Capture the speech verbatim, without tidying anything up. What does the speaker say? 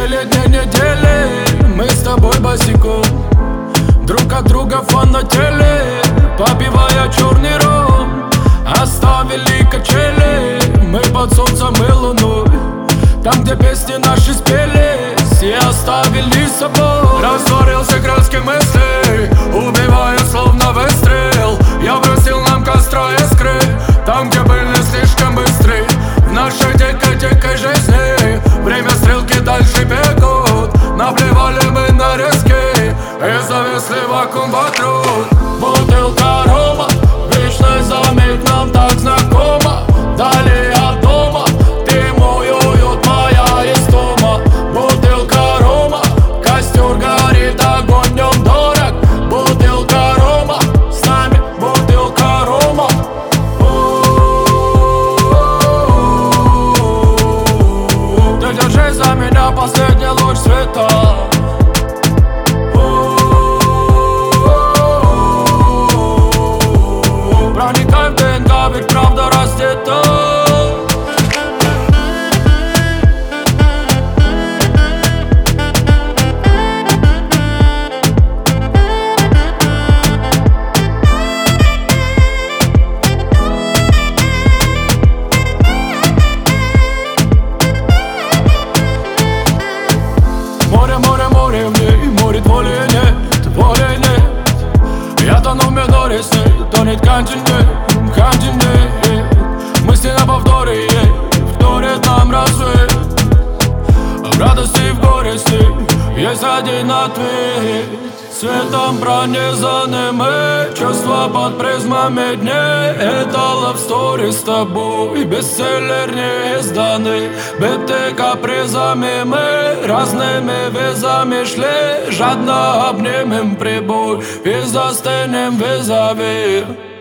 Последней недели мы с тобой босиком, друг от друга фанатели, попивая черный ром. Оставили качели мы под солнцем и луной, там, где песни наши спелись и оставили собой. Растворился краски мыслей, убивая словно выстрел. Я бросил нам костра искры, там, где были слишком быстры. В нашей дикой-дикой жизни время стрелки дальше бегут. Наплевали мы на риски и зависли вакуум вокруг. Бутылка рома, вечный замик нам так знакома. Дали от дома, ты мой уют, моя истома. Бутылка рома, костер горит, огонь днем дорог. Бутылка рома, с нами бутылка рома. Ты держись за меня, последний луч света. Проникай в ДНК, ведь правда раздета. Море, море, море в ней, море воли нет, воли нет. Я тону в миноре с ней, тонет континент, континент. Мысли на повторе ей, вторит нам рассвет. В радости и в горести есть один ответ. Светом пронизанными, чувства под призмами дней. Это love story с тобой, бестселлер не изданный. Биты капризами мы, разными визами шли. Жадно обнимем прибой и застынем визави.